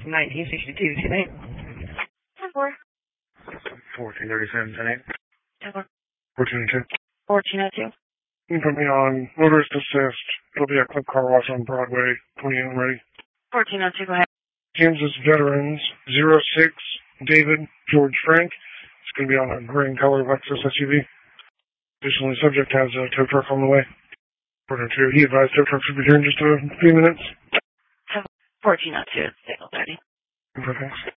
1962, today. 4. 1437, 10-8. 1402. 1402. You can put me on motorist assist. It'll be a Clip Car Wash on Broadway. 20 and ready. 1402, go ahead. Kansas Veterans 06 David George Frank. It's going to be on a green color Lexus SUV. Additionally, subject has a tow truck on the way. 1402. He advised tow truck should be here in just a few minutes. 1402, signal 30. Okay, thanks.